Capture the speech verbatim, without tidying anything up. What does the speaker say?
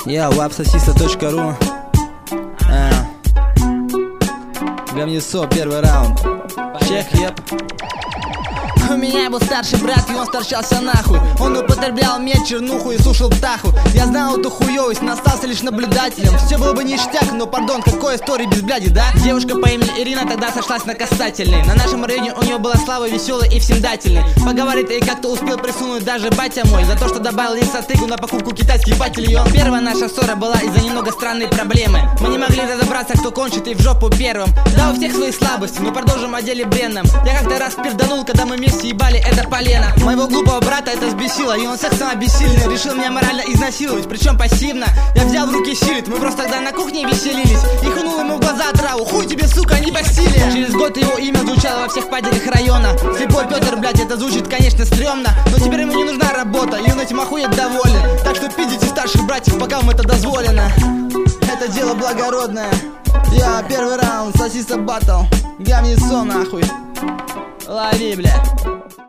Я лапсосиса точка ру. а. Говнецо, первый раунд. Чек, еп. У меня был старший брат, и он сторчался нахуй. Он употреблял мед, чернуху и слушал птаху. Я знал эту хуёвость, но остался лишь наблюдателем. Все было бы ништяк, но пардон, какой истории без бляди, да? Девушка по имени Ирина тогда сошлась на касательной. На нашем районе у нее была слава веселой и всемдательной. Поговорит ей как-то успел присунуть даже батя мой за то, что добавил ей сатыгу на покупку китайских батильон. Первая наша ссора была из-за немного странной проблемы. Мы не могли разобраться, кто кончит и в жопу первым. Да, у всех свои слабости, но продолжим о деле бренном. Я как-то раз пизданул, когда мы вместе ебали это полено. Моего глупого брата это взбесило, и он сексом обессиленный решил меня морально изнасиловать, причем пассивно. Я взял в руки щит, мы просто тогда на кухне веселились. И хунул ему в глаза отраву: хуй тебе, сука, не Бастилия. Через год его имя звучало во всех падерах района. Слепой Петр, блядь, это звучит, конечно, стрёмно, но теперь ему не нужна работа, и он этим охуеть доволен. Так что пиздите старших братьев, пока вам это дозволено. Это дело благородное. Я первый раунд, сосиса батл. Говнецо нахуй. Лови, блядь.